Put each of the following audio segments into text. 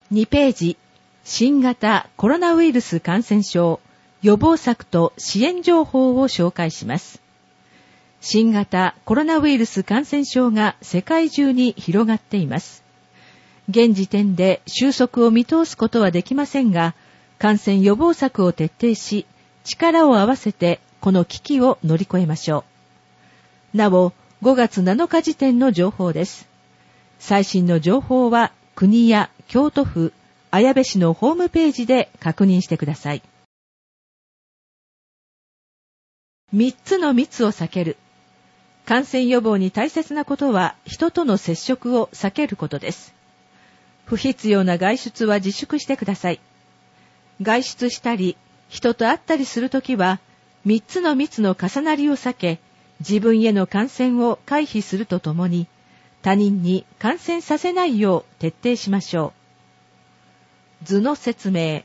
2ページ、新型コロナウイルス感染症予防策と支援情報を紹介します。新型コロナウイルス感染症が世界中に広がっています。現時点で収束を見通すことはできませんが、感染予防策を徹底し、力を合わせてこの危機を乗り越えましょう。なお、5月7日時点の情報です。最新の情報は国や京都府、綾部市のホームページで確認してください。3つの密を避ける。感染予防に大切なことは人との接触を避けることです。不必要な外出は自粛してください。外出したり、人と会ったりするときは、3つの密の重なりを避け、自分への感染を回避するとともに、他人に感染させないよう徹底しましょう。図の説明。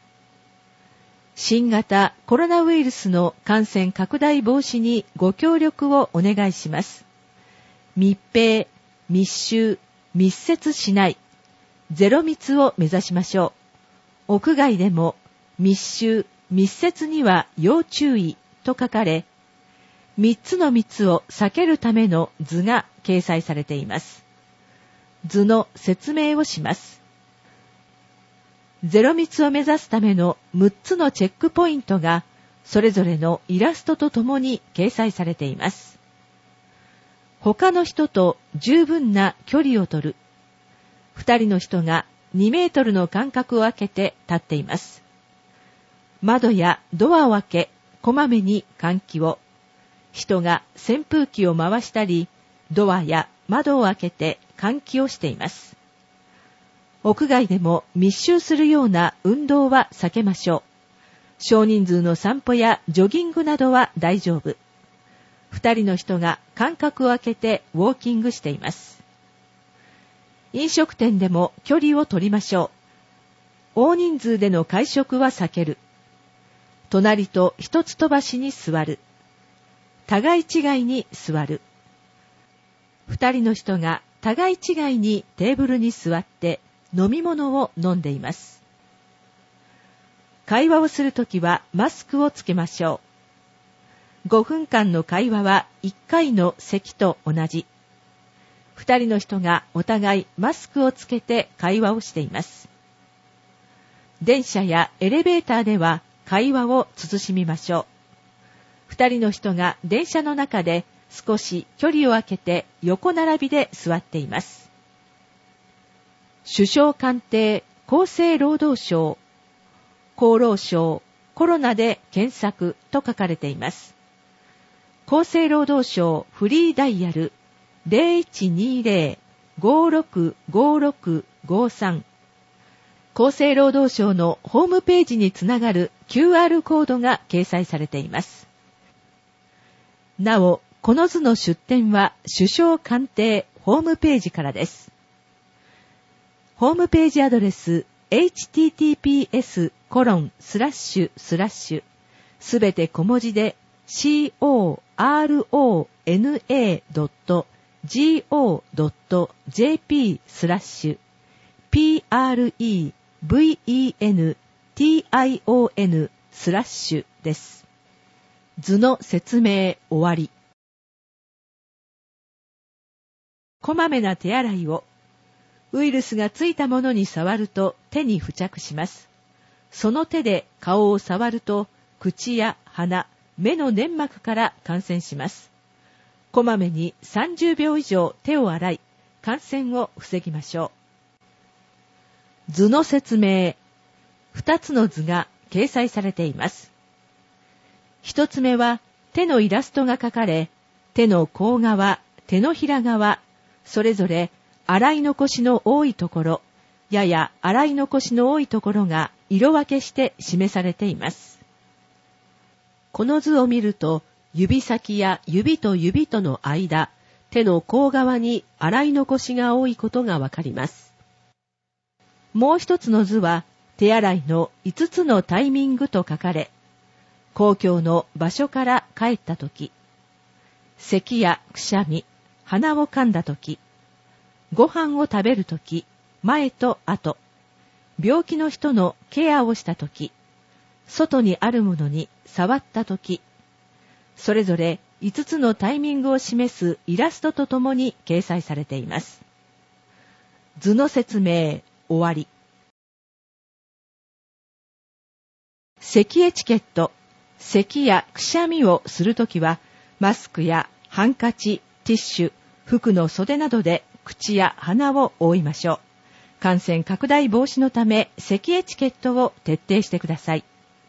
新型コロナウイルスの感染拡大防止にご協力をお願いします。密閉、密集、密接しない。ゼロ密を目指しましょう。屋外でも密集、密接には要注意と書かれ、3つの密を避けるための図が掲載されています。図の説明をします。ゼロ密を目指すための6つのチェックポイントがそれぞれのイラストとともに掲載されています。他の人と十分な距離を取る。2人の人が2メートルの間隔を空けて立っています。窓やドアを開け、こまめに換気を。人が扇風機を回したり、ドアや窓を開けて換気をしています。屋外でも密集するような運動は避けましょう。少人数の散歩やジョギングなどは大丈夫。2人の人が間隔を空けてウォーキングしています。飲食店でも距離を取りましょう。大人数での会食は避ける。隣と一つ飛ばしに座る。互い違いに座る。2人の人が互い違いにテーブルに座って飲み物を飲んでいます。会話をするときはマスクをつけましょう。5分間の会話は1回の席と同じ。2人の人がお互いマスクをつけて会話をしています。電車やエレベーターでは会話を慎みましょう。2人の人が電車の中で少し距離を空けて横並びで座っています。首相官邸、厚生労働省、厚労省、コロナで検索と書かれています。厚生労働省フリーダイヤル 0120-565653 厚生労働省のホームページにつながる QR コードが掲載されています。なお、この図の出典は首相官邸ホームページからです。ホームページアドレス https:// すべて小文字で corona.go.jp/prevention/ です。図の説明終わり。こまめな手洗いを。ウイルスがついたものに触ると手に付着します。その手で顔を触ると口や鼻、目の粘膜から感染します。こまめに30秒以上手を洗い、感染を防ぎましょう。図の説明。2つの図が掲載されています。1つ目は手のイラストが描かれ、手の甲側、手のひら側、それぞれ洗い残しの多いところ、やや洗い残しの多いところが色分けして示されています。この図を見ると、指先や指と指との間、手の甲側に洗い残しが多いことがわかります。もう一つの図は、手洗いの5つのタイミングと書かれ、公共の場所から帰ったとき、咳やくしゃみ、鼻を噛んだとき、ご飯を食べるとき、前と後、 病気の人のケアをしたとき、外にあるものに触ったとき、それぞれ5つのタイミングを示すイラストとともに掲載されています。図の説明、終わり。咳エチケット。咳やくしゃみをするときは、マスクやハンカチ、ティッシュ、服の袖などで口や鼻を覆いましょう。感染拡大防止のため、咳エチケットを徹底してください。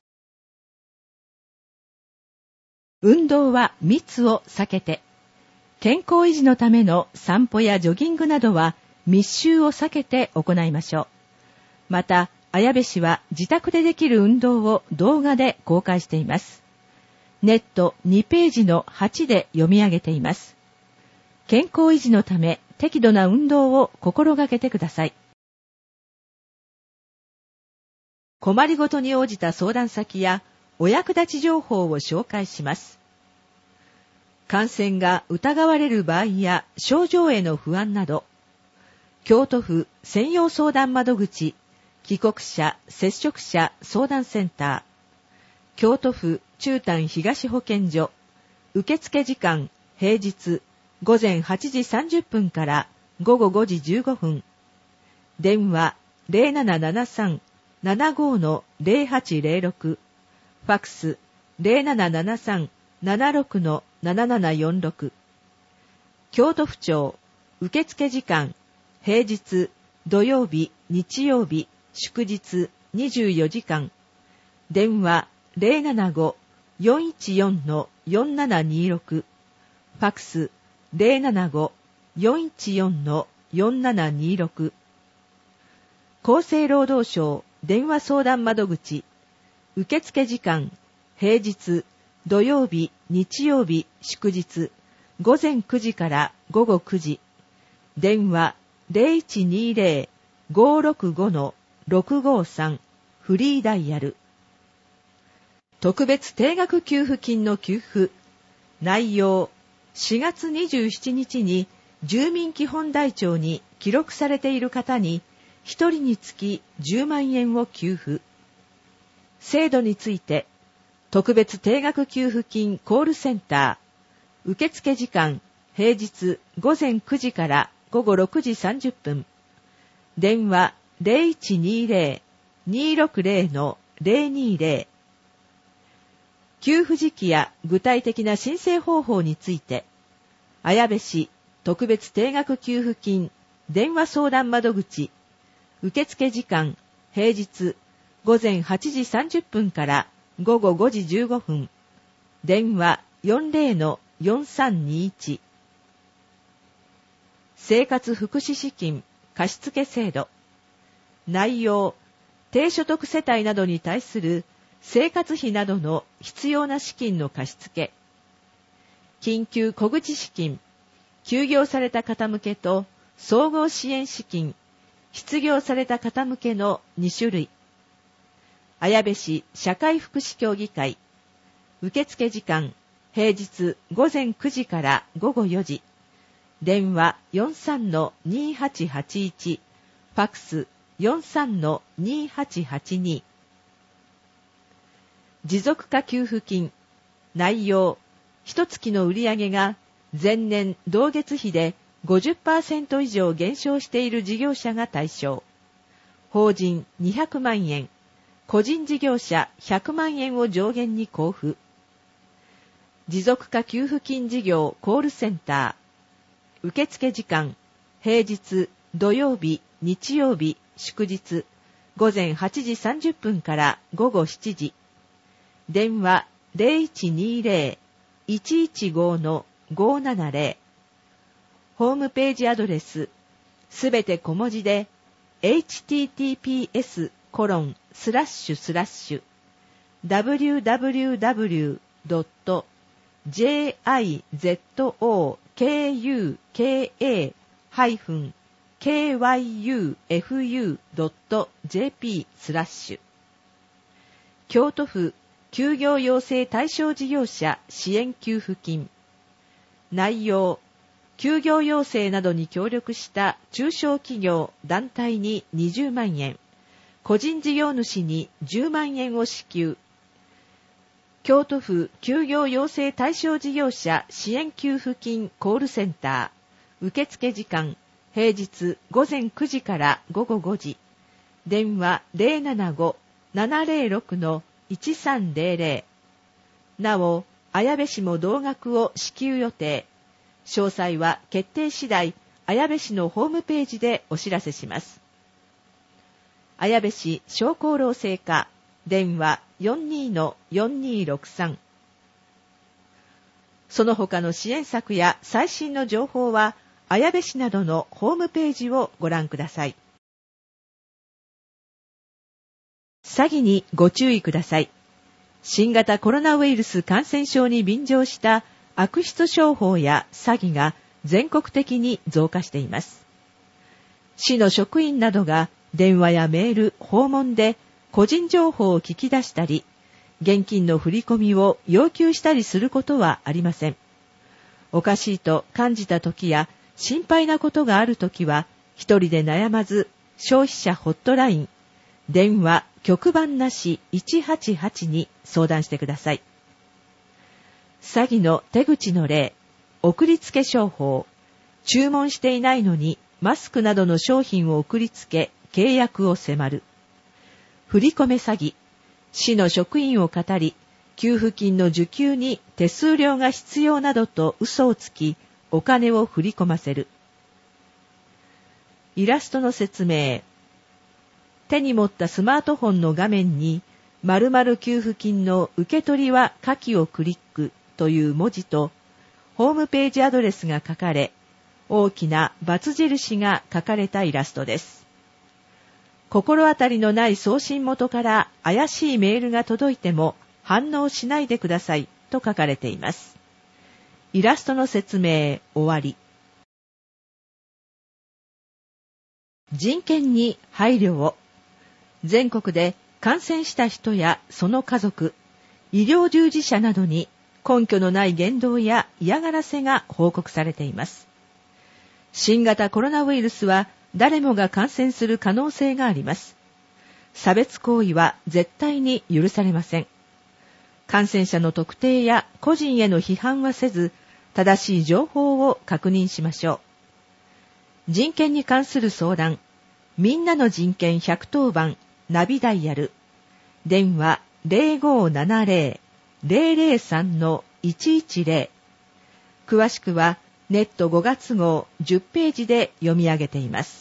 運動は密を避けて。健康維持のための散歩やジョギングなどは密集を避けて行いましょう。また、綾部市は自宅でできる運動を動画で公開しています。ネット2ページの8で読み上げています。健康維持のため適度な運動を心がけてください。困りごとに応じた相談先やお役立ち情報を紹介します。感染が疑われる場合や症状への不安など、京都府専用相談窓口帰国者接触者相談センター、京都府中丹東保健所、受付時間平日午前8時30分から午後5時15分、電話 0773-75-0806、ファクス 0773-76-7746、京都府庁受付時間平日土曜日日曜日祝日24時間、電話 075-414-4726、ファクス 075-414-4726、厚生労働省電話相談窓口受付時間平日土曜日日曜日祝日午前9時から午後9時、電話 0120-565-653、フリーダイヤル。特別定額給付金の給付内容、4月27日に住民基本台帳に記録されている方に1人につき10万円を給付。制度について、特別定額給付金コールセンター、受付時間平日午前9時から午後6時30分、電話 0120-260-020、給付時期や具体的な申請方法について、綾部市特別定額給付金電話相談窓口、受付時間平日午前8時30分から午後5時15分、電話 40-4321、生活福祉資金貸付制度内容、低所得世帯などに対する生活費などの必要な資金の貸付、緊急小口資金、休業された方向けと総合支援資金、失業された方向けの2種類。綾部市社会福祉協議会、受付時間平日午前9時から午後4時、電話 43-2881、ファクス 43-2882。持続化給付金内容、一月の売上が前年同月比で 50% 以上減少している事業者が対象。法人200万円、個人事業者100万円を上限に交付。持続化給付金事業コールセンター、受付時間平日土曜日日曜日祝日午前8時30分から午後7時、電話 0120-115-570、ホームページアドレスすべて小文字で https://www.jizokuka-kyufu.jp/ 京都府休業要請対象事業者支援給付金内容、休業要請などに協力した中小企業団体に20万円、 個人事業主に10万円を支給。京都府休業要請対象事業者支援給付金コールセンター。受付時間、平日午前9時から午後5時。電話 075-706-1300。なお、綾部市も同額を支給予定。詳細は決定次第、綾部市のホームページでお知らせします。綾部市小功労制課、電話 42-4263。その他の支援策や最新の情報は、綾部市などのホームページをご覧ください。詐欺にご注意ください。新型コロナウイルス感染症に便乗した悪質商法や詐欺が全国的に増加しています。市の職員などが電話やメール、訪問で個人情報を聞き出したり、現金の振り込みを要求したりすることはありません。おかしいと感じたときや心配なことがあるときは、一人で悩まず消費者ホットライン、電話、局番なし188に相談してください。詐欺の手口の例、送りつけ商法、注文していないのにマスクなどの商品を送りつけ、契約を迫る。振り込め詐欺、市の職員をかたり、給付金の受給に手数料が必要などと嘘をつき、お金を振り込ませる。イラストの説明。手に持ったスマートフォンの画面に、〇〇給付金の受け取りは下記をクリックという文字と、ホームページアドレスが書かれ、大きな×印が書かれたイラストです。心当たりのない送信元から怪しいメールが届いても反応しないでくださいと書かれています。イラストの説明終わり。人権に配慮を。全国で感染した人やその家族、医療従事者などに根拠のない言動や嫌がらせが報告されています。新型コロナウイルスは誰もが感染する可能性があります。差別行為は絶対に許されません。感染者の特定や個人への批判はせず、正しい情報を確認しましょう。人権に関する相談、みんなの人権110番ナビダイヤル、電話 0570-003-110。詳しくはネット5月号10ページで読み上げています。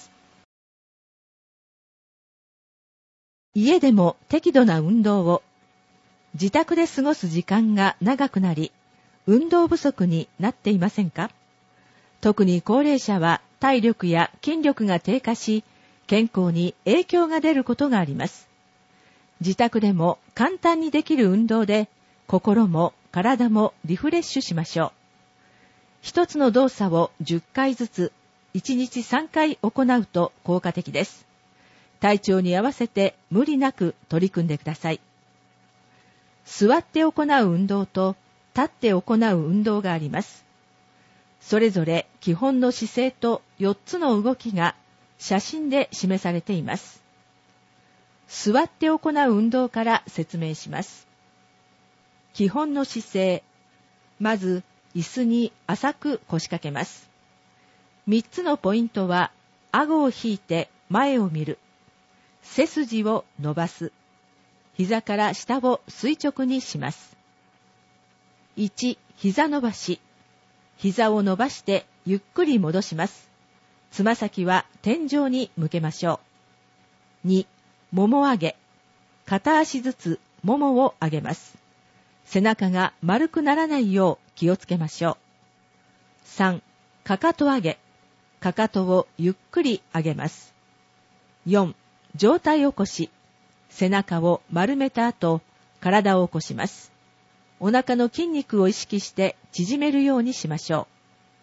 家でも適度な運動を。自宅で過ごす時間が長くなり、運動不足になっていませんか？特に高齢者は体力や筋力が低下し、健康に影響が出ることがあります。自宅でも簡単にできる運動で、心も体もリフレッシュしましょう。一つの動作を10回ずつ、1日3回行うと効果的です。体調に合わせて無理なく取り組んでください。座って行う運動と立って行う運動があります。それぞれ基本の姿勢と4つの動きが写真で示されています。座って行う運動から説明します。基本の姿勢。まず、椅子に浅く腰掛けます。3つのポイントは、顎を引いて前を見る。背筋を伸ばす。膝から下を垂直にします。1、膝伸ばし。膝を伸ばしてゆっくり戻します。つま先は天井に向けましょう。2、もも上げ。片足ずつももを上げます。背中が丸くならないよう気をつけましょう。3、かかと上げ。かかとをゆっくり上げます。4、上体起こし。背中を丸めた後、体を起こします。お腹の筋肉を意識して縮めるようにしましょう。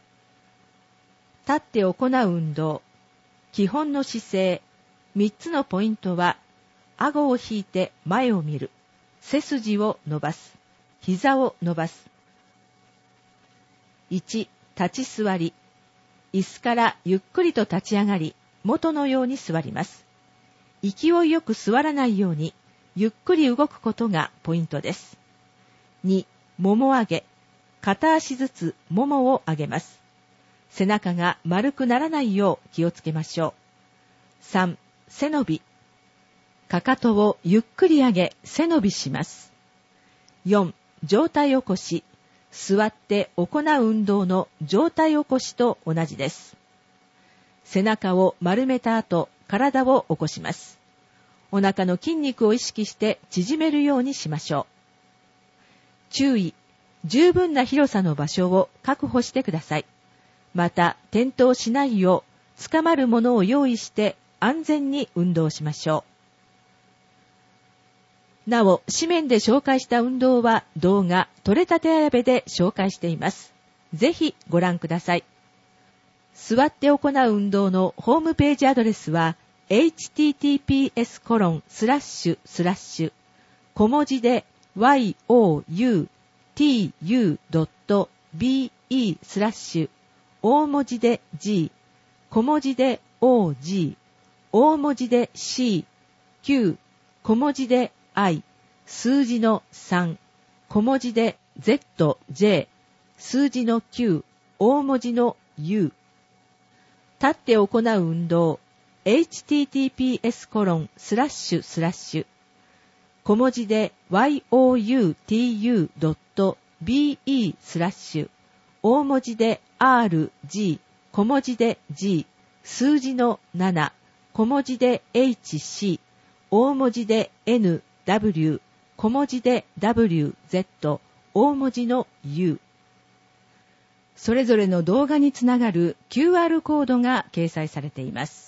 立って行う運動。基本の姿勢。3つのポイントは、顎を引いて前を見る。背筋を伸ばす。膝を伸ばす。1、立ち座り。椅子からゆっくりと立ち上がり、元のように座ります。 勢いよく座らないようにゆっくり動くことがポイントです。2、もも上げ。片足ずつももを上げます。背中が丸くならないよう気をつけましょう。3、背伸び。かかとをゆっくり上げ背伸びします。4、上体起こし。座って行う運動の上体起こしと同じです。背中を丸めた後、体を起こします。お腹の筋肉を意識して縮めるようにしましょう。注意、十分な広さの場所を確保してください。また、転倒しないよう、捕まるものを用意して安全に運動しましょう。なお、紙面で紹介した運動は動画、取れたてあやべで紹介しています。ぜひご覧ください。座って行う運動のホームページアドレスは https:// 小文字で youtu.be/ 大文字で g 小文字で og 大文字で c q 小文字で i 数字の3小文字で zj 数字の9大文字の u。立って行う運動 https:// 小文字で youtu.be/ 大文字で rg 小文字で g 数字の7小文字で hc 大文字で nw 小文字で wz 大文字の u。それぞれの動画につながる QR コードが掲載されています。